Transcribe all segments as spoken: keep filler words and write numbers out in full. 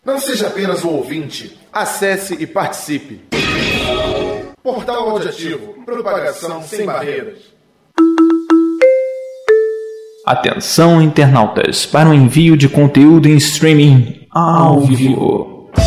Não seja apenas um ouvinte, acesse e participe. Portal Audiativo, propagação sem barreiras. Atenção, internautas, para o envio de conteúdo em streaming ao vivo.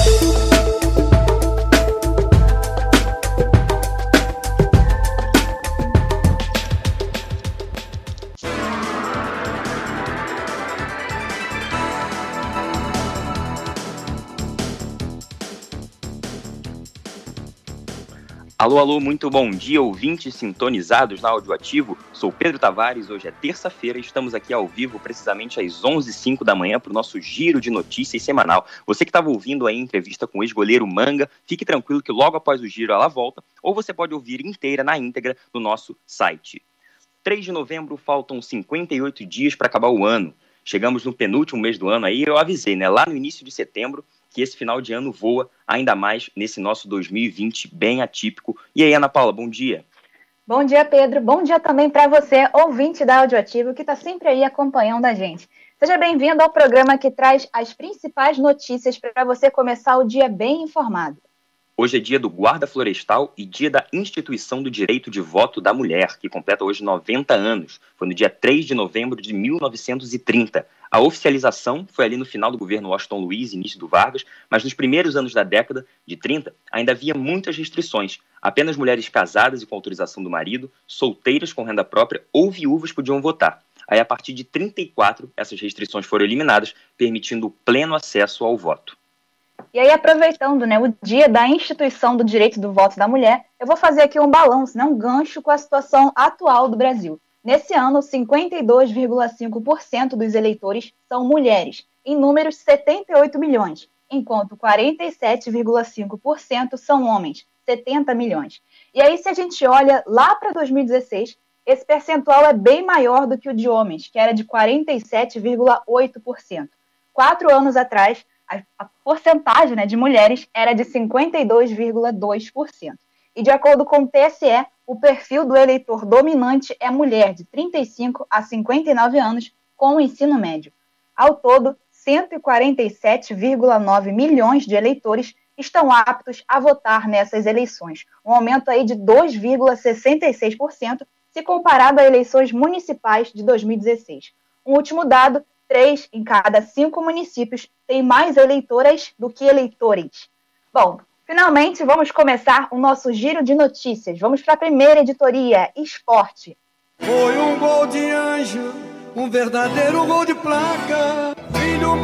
Alô, alô, muito bom dia, ouvintes sintonizados na Audioativo. Sou Pedro Tavares, hoje é terça-feira e estamos aqui ao vivo precisamente às onze e cinco da manhã para o nosso giro de notícias semanal. Você que estava ouvindo aí a entrevista com o ex-goleiro Manga, fique tranquilo que logo após o giro ela volta, ou você pode ouvir inteira na íntegra no nosso site. três de novembro, faltam cinquenta e oito dias para acabar o ano. Chegamos no penúltimo mês do ano aí, eu avisei, né, lá no início de setembro, que esse final de ano voa ainda mais nesse nosso dois mil e vinte bem atípico. E aí, Ana Paula, bom dia. Bom dia, Pedro. Bom dia também para você, ouvinte da Audioativo, que está sempre aí acompanhando a gente. Seja bem-vindo ao programa que traz as principais notícias para você começar o dia bem informado. Hoje é dia do Guarda Florestal e dia da Instituição do Direito de Voto da Mulher, que completa hoje noventa anos. Foi no dia três de novembro de mil novecentos e trinta. A oficialização foi ali no final do governo Washington Luiz, início do Vargas, mas nos primeiros anos da década de trinta ainda havia muitas restrições. Apenas mulheres casadas e com autorização do marido, solteiras com renda própria ou viúvas podiam votar. Aí, a partir de trinta e quatro, essas restrições foram eliminadas, permitindo o pleno acesso ao voto. E aí, aproveitando, né, o dia da instituição do direito do voto da mulher, eu vou fazer aqui um balanço, né, um gancho com a situação atual do Brasil. Nesse ano, cinquenta e dois vírgula cinco por cento dos eleitores são mulheres, em números setenta e oito milhões, enquanto quarenta e sete vírgula cinco por cento são homens, setenta milhões. E aí, se a gente olha lá para dois mil e dezesseis, esse percentual é bem maior do que o de homens, que era de quarenta e sete vírgula oito por cento. Quatro anos atrás, a, a porcentagem, né, de mulheres era de cinquenta e dois vírgula dois por cento. E de acordo com o T S E, o perfil do eleitor dominante é mulher de trinta e cinco a cinquenta e nove anos com o ensino médio. Ao todo, cento e quarenta e sete vírgula nove milhões de eleitores estão aptos a votar nessas eleições, um aumento aí de dois vírgula sessenta e seis por cento se comparado a eleições municipais de dois mil e dezesseis. Um último dado, três em cada cinco municípios têm mais eleitoras do que eleitores. Bom, finalmente vamos começar o nosso giro de notícias. Vamos para a primeira editoria, Esporte. Foi um gol de anjo, um verdadeiro gol de placa. Filho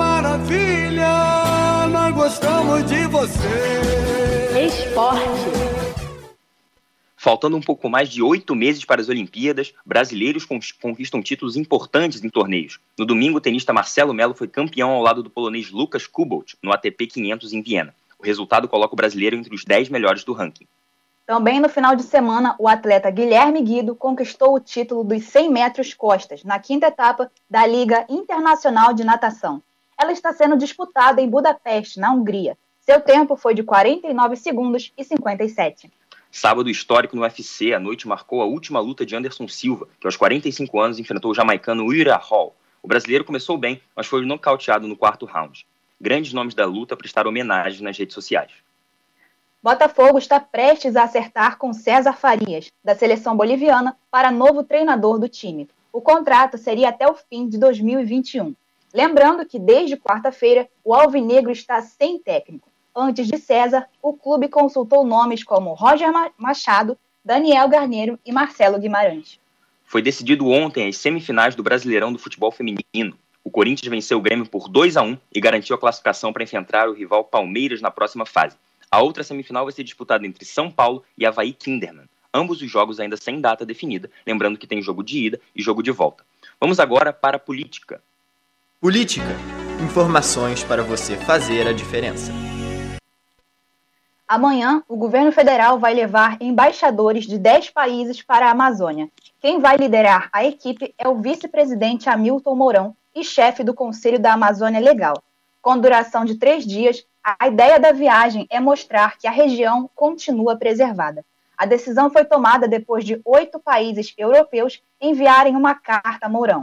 maravilha, nós gostamos de você. Esporte. Faltando um pouco mais de oito meses para as Olimpíadas, brasileiros conquistam títulos importantes em torneios. No domingo, o tenista Marcelo Melo foi campeão ao lado do polonês Lukas Kubot, no A T P quinhentos em Viena. O resultado coloca o brasileiro entre os dez melhores do ranking. Também no final de semana, o atleta Guilherme Guido conquistou o título dos cem metros costas, na quinta etapa da Liga Internacional de Natação. Ela está sendo disputada em Budapeste, na Hungria. Seu tempo foi de quarenta e nove segundos e cinquenta e sete. Sábado histórico no U F C, a noite marcou a última luta de Anderson Silva, que aos quarenta e cinco anos enfrentou o jamaicano Uriah Hall. O brasileiro começou bem, mas foi nocauteado no quarto round. Grandes nomes da luta prestaram homenagem nas redes sociais. Botafogo está prestes a acertar com César Farias, da seleção boliviana, para novo treinador do time. O contrato seria até o fim de dois mil e vinte e um. Lembrando que desde quarta-feira o alvinegro está sem técnico. Antes de César, o clube consultou nomes como Roger Machado, Daniel Garneiro e Marcelo Guimarães. Foi decidido ontem as semifinais do Brasileirão do Futebol Feminino. O Corinthians venceu o Grêmio por dois a um e garantiu a classificação para enfrentar o rival Palmeiras na próxima fase. A outra semifinal vai ser disputada entre São Paulo e Avaí Kinderman. Ambos os jogos ainda sem data definida, lembrando que tem jogo de ida e jogo de volta. Vamos agora para a política. Política. Informações para você fazer a diferença. Amanhã, o governo federal vai levar embaixadores de dez países para a Amazônia. Quem vai liderar a equipe é o vice-presidente Hamilton Mourão e chefe do Conselho da Amazônia Legal. Com duração de três dias, a ideia da viagem é mostrar que a região continua preservada. A decisão foi tomada depois de oito países europeus enviarem uma carta a Mourão.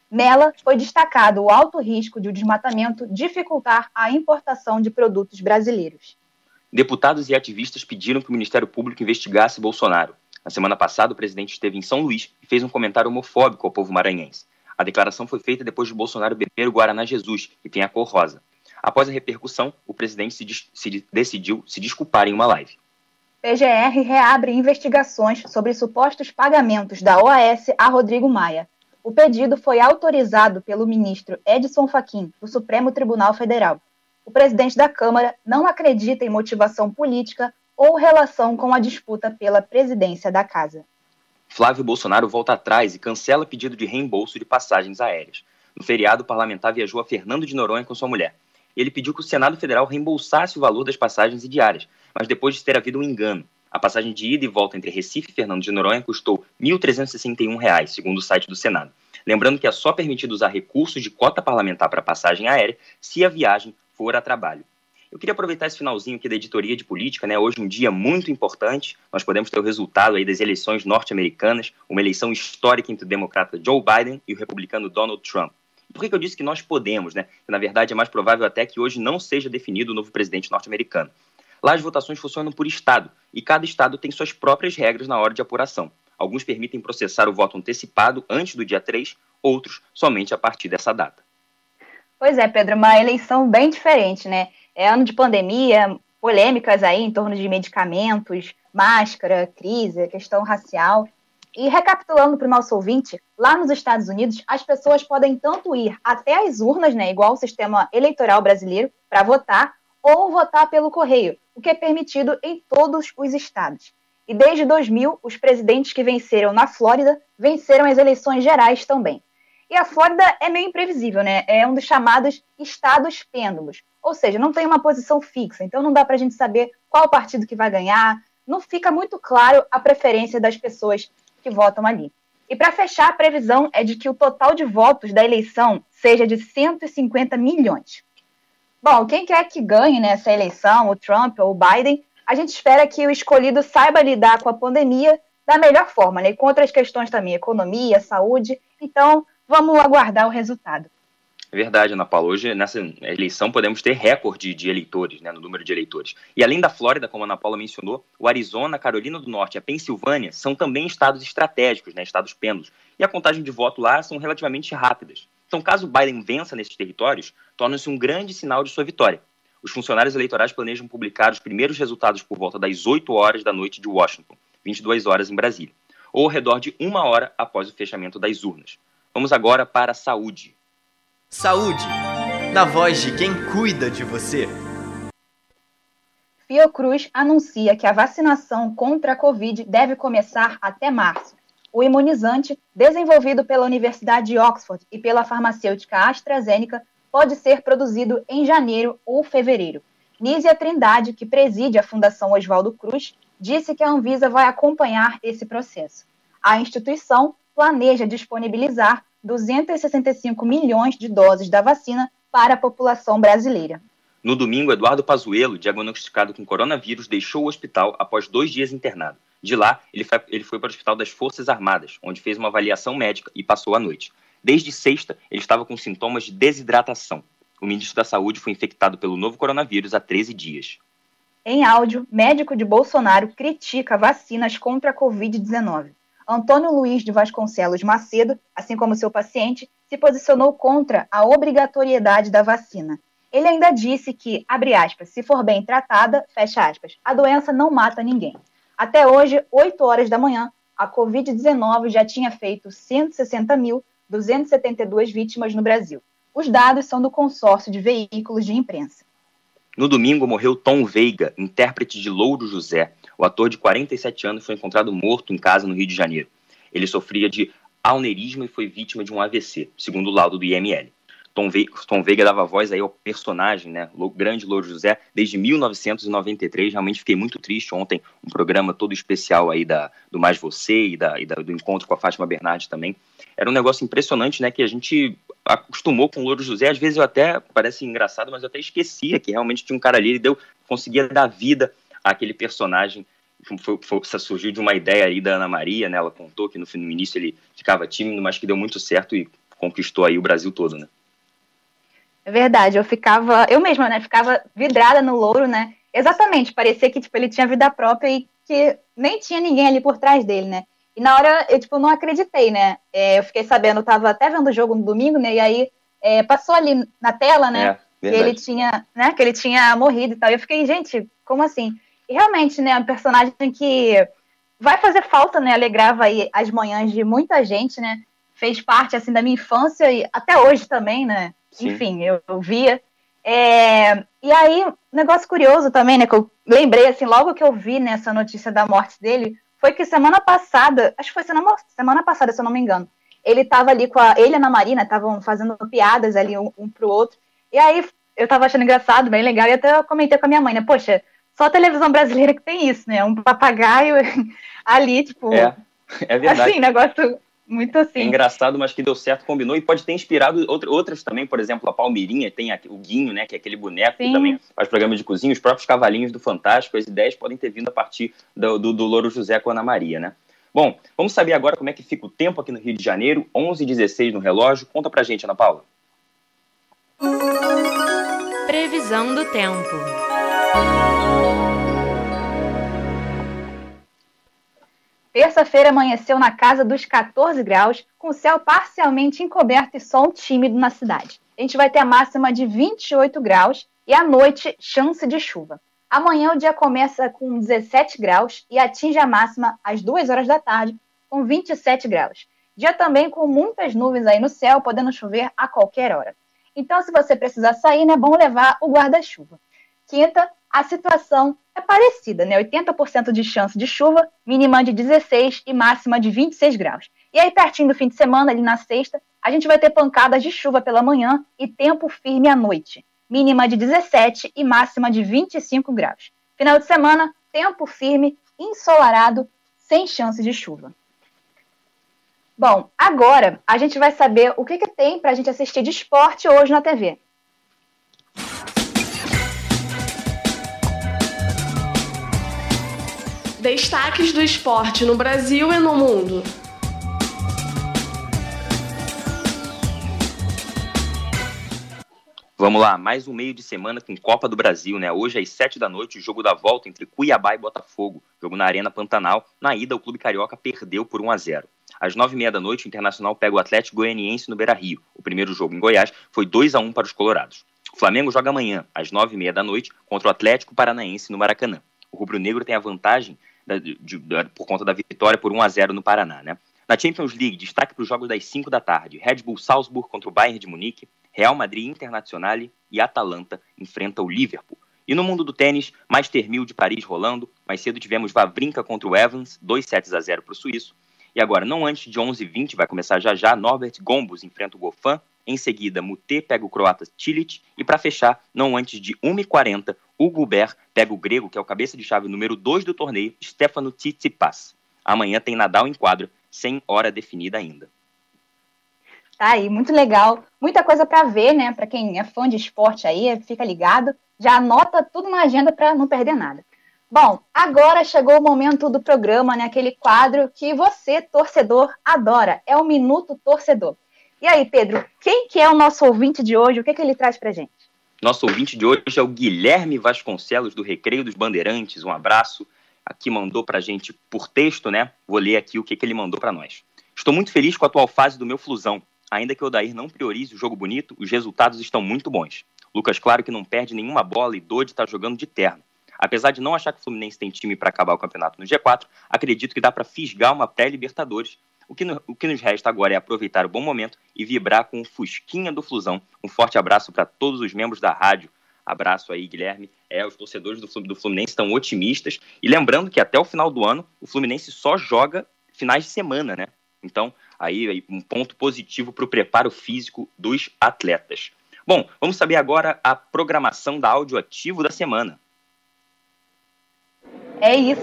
Nela, foi destacado o alto risco de o desmatamento dificultar a importação de produtos brasileiros. Deputados e ativistas pediram que o Ministério Público investigasse Bolsonaro. Na semana passada, o presidente esteve em São Luís e fez um comentário homofóbico ao povo maranhense. A declaração foi feita depois de Bolsonaro beber o Guaraná Jesus, que tem a cor rosa. Após a repercussão, o presidente se, se decidiu se desculpar em uma live. P G R reabre investigações sobre supostos pagamentos da O A S a Rodrigo Maia. O pedido foi autorizado pelo ministro Edson Fachin, do Supremo Tribunal Federal. O presidente da Câmara não acredita em motivação política ou relação com a disputa pela presidência da Casa. Flávio Bolsonaro volta atrás e cancela pedido de reembolso de passagens aéreas. No feriado, o parlamentar viajou a Fernando de Noronha com sua mulher. Ele pediu que o Senado Federal reembolsasse o valor das passagens e diárias, mas depois de ter havido um engano. A passagem de ida e volta entre Recife e Fernando de Noronha custou mil trezentos e sessenta e um reais, segundo o site do Senado. Lembrando que é só permitido usar recursos de cota parlamentar para passagem aérea se a viagem for a trabalho. Eu queria aproveitar esse finalzinho aqui da editoria de política, né? Hoje um dia muito importante, nós podemos ter o resultado aí das eleições norte-americanas, uma eleição histórica entre o democrata Joe Biden e o republicano Donald Trump. Por que eu disse que nós podemos, né? Que, na verdade, é mais provável até que hoje não seja definido o novo presidente norte-americano. Lá as votações funcionam por estado, e cada estado tem suas próprias regras na hora de apuração. Alguns permitem processar o voto antecipado antes do dia três, outros somente a partir dessa data. Pois é, Pedro, uma eleição bem diferente, né? É ano de pandemia, polêmicas aí em torno de medicamentos, máscara, crise, questão racial. E recapitulando para o nosso ouvinte, lá nos Estados Unidos, as pessoas podem tanto ir até as urnas, né, igual ao sistema eleitoral brasileiro, para votar, ou votar pelo correio, o que é permitido em todos os estados. E desde dois mil, os presidentes que venceram na Flórida venceram as eleições gerais também. E a Flórida é meio imprevisível, né? É um dos chamados estados pêndulos. Ou seja, não tem uma posição fixa, então não dá para a gente saber qual partido que vai ganhar, não fica muito claro a preferência das pessoas que votam ali. E para fechar, a previsão é de que o total de votos da eleição seja de cento e cinquenta milhões. Bom, quem quer que ganhe nessa eleição, o Trump ou o Biden, a gente espera que o escolhido saiba lidar com a pandemia da melhor forma, né? E com outras questões também, economia, saúde. Então, vamos aguardar o resultado. É verdade, Ana Paula. Hoje, nessa eleição, podemos ter recorde de eleitores, né, no número de eleitores. E além da Flórida, como a Ana Paula mencionou, o Arizona, a Carolina do Norte e a Pensilvânia são também estados estratégicos, né, estados pêndulos. E a contagem de voto lá são relativamente rápidas. Então, caso Biden vença nesses territórios, torna-se um grande sinal de sua vitória. Os funcionários eleitorais planejam publicar os primeiros resultados por volta das oito horas da noite de Washington, vinte e duas horas em Brasília, ou ao redor de uma hora após o fechamento das urnas. Vamos agora para a saúde. Saúde, na voz de quem cuida de você. Fiocruz anuncia que a vacinação contra a Covid deve começar até março. O imunizante, desenvolvido pela Universidade de Oxford e pela farmacêutica AstraZeneca, pode ser produzido em janeiro ou fevereiro. Nízia Trindade, que preside a Fundação Oswaldo Cruz, disse que a Anvisa vai acompanhar esse processo. A instituição planeja disponibilizar duzentos e sessenta e cinco milhões de doses da vacina para a população brasileira. No domingo, Eduardo Pazuello, diagnosticado com coronavírus, deixou o hospital após dois dias internado. De lá, ele foi, ele foi para o Hospital das Forças Armadas, onde fez uma avaliação médica e passou a noite. Desde sexta, ele estava com sintomas de desidratação. O ministro da Saúde foi infectado pelo novo coronavírus há treze dias. Em áudio, médico de Bolsonaro critica vacinas contra a covid dezenove. Antônio Luiz de Vasconcelos Macedo, assim como seu paciente, se posicionou contra a obrigatoriedade da vacina. Ele ainda disse que, abre aspas, se for bem tratada, fecha aspas, a doença não mata ninguém. Até hoje, oito horas da manhã, a covid dezenove já tinha feito cento e sessenta mil duzentas e setenta e duas vítimas no Brasil. Os dados são do consórcio de veículos de imprensa. No domingo, morreu Tom Veiga, intérprete de Louro José. O ator de quarenta e sete anos foi encontrado morto em casa no Rio de Janeiro. Ele sofria de aneurisma e foi vítima de um A V C, segundo o laudo do I M L. Tom Veiga, Tom Veiga dava voz aí ao personagem, né, o grande Louro José, desde mil novecentos e noventa e três. Realmente fiquei muito triste ontem, um programa todo especial aí da, do Mais Você e, da, e da, do encontro com a Fátima Bernardes também. Era um negócio impressionante, né, que a gente acostumou com o Louro José. Às vezes eu até, parece engraçado, mas eu até esquecia que realmente tinha um cara ali, ele deu, conseguia dar vida àquele personagem. Foi, foi, surgiu de uma ideia aí da Ana Maria, né, ela contou que no, no início ele ficava tímido, mas que deu muito certo e conquistou aí o Brasil todo, né? É verdade, eu ficava, eu mesma, né, ficava vidrada no Louro, né, exatamente, parecia que, tipo, ele tinha vida própria e que nem tinha ninguém ali por trás dele, né, e na hora, eu, tipo, não acreditei, né, é, eu fiquei sabendo, eu tava até vendo o jogo no domingo, né, e aí é, passou ali na tela, né, é, que ele tinha, né, que ele tinha morrido e tal, e eu fiquei, gente, como assim? E realmente, né, um personagem que vai fazer falta, né, alegrava aí as manhãs de muita gente, né, fez parte, assim, da minha infância e até hoje também, né, Sim. Enfim, eu, eu via. É, e aí, um negócio curioso também, né, que eu lembrei, assim, logo que eu vi nessa notícia da morte dele, foi que semana passada, acho que foi semana, semana passada, se eu não me engano, ele tava ali com a, ele e a Ana Marina, estavam fazendo piadas ali um, um pro outro, e aí eu tava achando engraçado, bem legal, e até eu comentei com a minha mãe, né, poxa, só a televisão brasileira que tem isso, né, um papagaio ali, tipo, é, é verdade. Assim, negócio... Muito assim. É engraçado, mas que deu certo, combinou, e pode ter inspirado outras também, por exemplo, a Palmeirinha, tem o Guinho, né, que é aquele boneco Sim. que também faz programa de cozinha, os próprios Cavalinhos do Fantástico, as ideias podem ter vindo a partir do, do, do Louro José com a Ana Maria, né? Bom, vamos saber agora como é que fica o tempo aqui no Rio de Janeiro, onze e dezesseis no relógio. Conta pra gente, Ana Paula. Previsão do tempo. Terça-feira amanheceu na casa dos catorze graus, com o céu parcialmente encoberto e sol tímido na cidade. A gente vai ter a máxima de vinte e oito graus e à noite, chance de chuva. Amanhã o dia começa com dezessete graus e atinge a máxima às duas horas da tarde, com vinte e sete graus. Dia também com muitas nuvens aí no céu, podendo chover a qualquer hora. Então, se você precisar sair, é bom levar o guarda-chuva. Quinta, a situação é parecida, né? oitenta por cento de chance de chuva, mínima de dezesseis e máxima de vinte e seis graus. E aí, pertinho do fim de semana, ali na sexta, a gente vai ter pancadas de chuva pela manhã e tempo firme à noite. Mínima de dezessete e máxima de vinte e cinco graus. Final de semana, tempo firme, ensolarado, sem chance de chuva. Bom, agora a gente vai saber o que, que tem pra gente assistir de esporte hoje na T V. Destaques do esporte no Brasil e no mundo. Vamos lá, mais um meio de semana com Copa do Brasil, né? Hoje às sete da noite, o jogo da volta entre Cuiabá e Botafogo. Jogo na Arena Pantanal. Na ida, o Clube Carioca perdeu por um a zero. Às nove e meia da noite, o Internacional pega o Atlético Goianiense no Beira-Rio. O primeiro jogo em Goiás foi dois a um para os colorados. O Flamengo joga amanhã, às nove e meia da noite, contra o Atlético Paranaense no Maracanã. O rubro-negro tem a vantagem De, de, de, por conta da vitória por um a zero no Paraná, né? Na Champions League, destaque para os jogos das cinco da tarde. Red Bull Salzburg contra o Bayern de Munique, Real Madrid Internazionale e Atalanta enfrenta o Liverpool. E no mundo do tênis, Master mil de Paris rolando. Mais cedo tivemos Wawrinka contra o Evans, dois sets a zero para o suíço. E agora, não antes de onze e vinte, vai começar já já, Norbert Gombos enfrenta o Goffin. Em seguida, Mute pega o croata Cilic. E para fechar, não antes de uma e quarenta, Hugo Humbert pega o grego, que é o cabeça de chave número dois do torneio, Stefano Tsitsipas. Amanhã tem Nadal em quadra, sem hora definida ainda. Tá aí, muito legal. Muita coisa para ver, né? Para quem é fã de esporte aí, fica ligado. Já anota tudo na agenda para não perder nada. Bom, agora chegou o momento do programa, né? Aquele quadro que você, torcedor, adora. É o Minuto Torcedor. E aí, Pedro, quem que é o nosso ouvinte de hoje? O que, que ele traz pra gente? Nosso ouvinte de hoje é o Guilherme Vasconcelos, do Recreio dos Bandeirantes. Um abraço. Aqui mandou pra gente por texto, né? Vou ler aqui o que, que ele mandou pra nós. Estou muito feliz com a atual fase do meu Flusão. Ainda que o Odair não priorize o jogo bonito, os resultados estão muito bons. Lucas Claro, que não perde nenhuma bola, e Dodi está jogando de terno. Apesar de não achar que o Fluminense tem time para acabar o campeonato no G quatro, acredito que dá para fisgar uma pré-Libertadores. O que, no, o que nos resta agora é aproveitar o bom momento e vibrar com o Fusquinha do Flusão. Um forte abraço para todos os membros da rádio. Abraço aí, Guilherme. É, os torcedores do, do Fluminense estão otimistas. E lembrando que até o final do ano, o Fluminense só joga finais de semana, né? Então, aí, aí um ponto positivo para o preparo físico dos atletas. Bom, vamos saber agora a programação da Áudio Ativo da semana. É isso.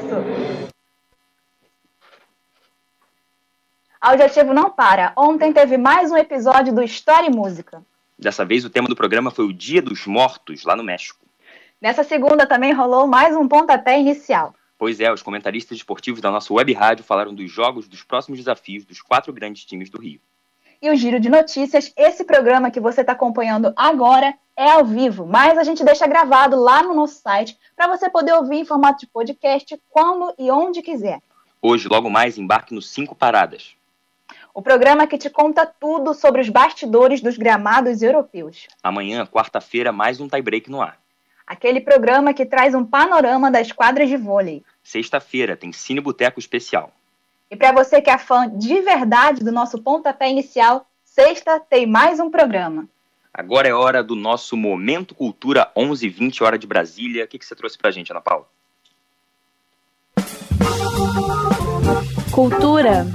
Áudio Ativo não para. Ontem teve mais um episódio do História e Música. Dessa vez o tema do programa foi o Dia dos Mortos, lá no México. Nessa segunda também rolou mais um pontapé inicial. Pois é, os comentaristas esportivos da nossa web rádio falaram dos jogos, dos próximos desafios dos quatro grandes times do Rio. e o Giro de Notícias. Esse programa que você está acompanhando agora é ao vivo, mas a gente deixa gravado lá no nosso site para você poder ouvir em formato de podcast quando e onde quiser. Hoje, logo mais, embarque nos Cinco Paradas. O programa que te conta tudo sobre os bastidores dos gramados europeus. Amanhã, quarta-feira, mais um tie-break no ar. Aquele programa que traz um panorama das quadras de vôlei. Sexta-feira tem Cine Boteco Especial. E para você que é fã de verdade do nosso pontapé inicial, sexta tem mais um programa. Agora é hora do nosso Momento Cultura, onze e vinte, hora de Brasília. O que, que você trouxe pra gente, Ana Paula? Cultura.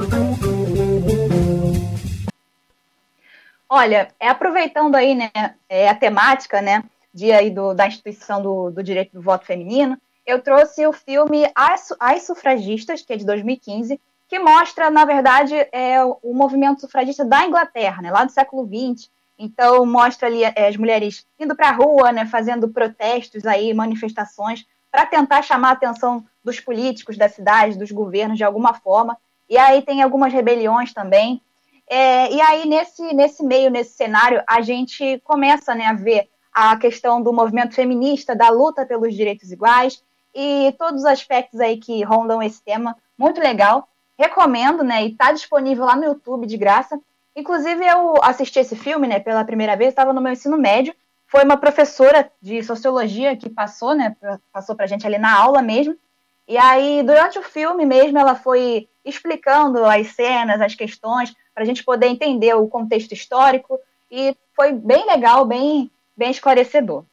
Olha, é, aproveitando aí, né, é, a temática, né, dia aí do, da instituição do, do direito do voto feminino, eu trouxe o filme As, As Sufragistas, que é de dois mil e quinze, que mostra, na verdade, é, o movimento sufragista da Inglaterra, né, lá do século vinte. Então, mostra ali é, as mulheres indo para a rua, né, fazendo protestos, aí, manifestações, para tentar chamar a atenção dos políticos da cidade, dos governos, de alguma forma. E aí tem algumas rebeliões também. É, e aí, nesse, nesse meio, nesse cenário, a gente começa, né, a ver a questão do movimento feminista, da luta pelos direitos iguais e todos os aspectos aí que rondam esse tema. Muito legal. Recomendo, né, e está disponível lá no YouTube de graça. Inclusive, eu assisti esse filme, né, pela primeira vez, estava no meu ensino médio. Foi uma professora de sociologia que passou, né, passou para a gente ali na aula mesmo. E aí, durante o filme mesmo, ela foi explicando as cenas, as questões, para a gente poder entender o contexto histórico, e foi bem legal, bem, bem esclarecedor.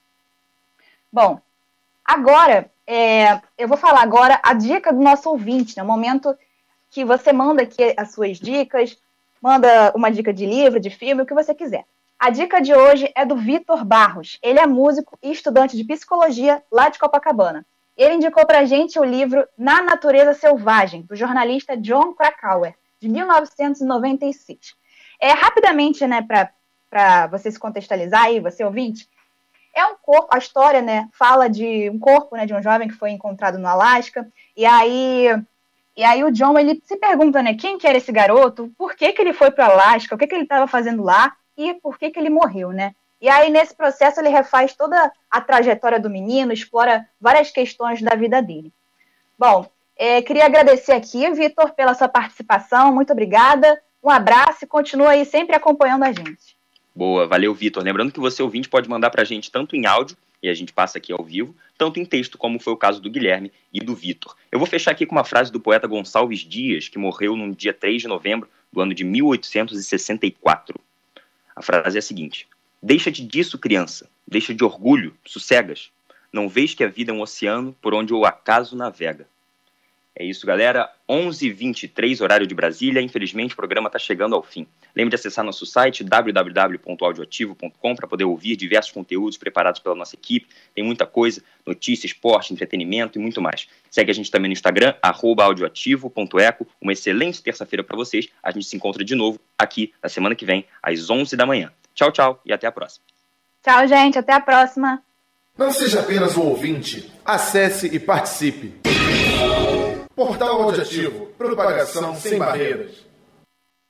Bom, agora, é, eu vou falar agora a dica do nosso ouvinte, né, o momento que você manda aqui as suas dicas, manda uma dica de livro, de filme, o que você quiser. A dica de hoje é do Vitor Barros. Ele é músico e estudante de psicologia lá de Copacabana. Ele indicou para a gente o livro Na Natureza Selvagem, do jornalista Jon Krakauer, de mil novecentos e noventa e seis. É, rapidamente, né, para você se contextualizar aí, você ouvinte, é um corpo, a história, né, fala de um corpo, né, de um jovem que foi encontrado no Alasca, e aí, e aí o John, ele se pergunta, né, quem que era esse garoto, por que que ele foi para o Alasca, o que que ele estava fazendo lá, e por que que ele morreu, né? E aí, nesse processo, ele refaz toda a trajetória do menino, explora várias questões da vida dele. Bom, é, queria agradecer aqui, Vitor, pela sua participação. Muito obrigada. Um abraço e continua aí sempre acompanhando a gente. Boa, valeu, Vitor. Lembrando que você, ouvinte, pode mandar pra gente tanto em áudio, e a gente passa aqui ao vivo, tanto em texto, como foi o caso do Guilherme e do Vitor. Eu vou fechar aqui com uma frase do poeta Gonçalves Dias, que morreu no dia três de novembro do ano de mil oitocentos e sessenta e quatro. A frase é a seguinte: deixa-te disso, criança, deixa de orgulho, sossegas. Não vês que a vida é um oceano por onde o acaso navega. É isso, galera. onze e vinte e três, horário de Brasília. Infelizmente, o programa está chegando ao fim. Lembre de acessar nosso site, w w w ponto audioativo ponto com, para poder ouvir diversos conteúdos preparados pela nossa equipe. Tem muita coisa, notícia, esporte, entretenimento e muito mais. Segue a gente também no Instagram, arroba audioativo ponto eco. Uma excelente terça-feira para vocês. A gente se encontra de novo aqui na semana que vem, às onze da manhã. Tchau, tchau e até a próxima. Tchau, gente. Até a próxima. Não seja apenas um ouvinte. Acesse e participe. Portal Audioativo. Propagação sem barreiras.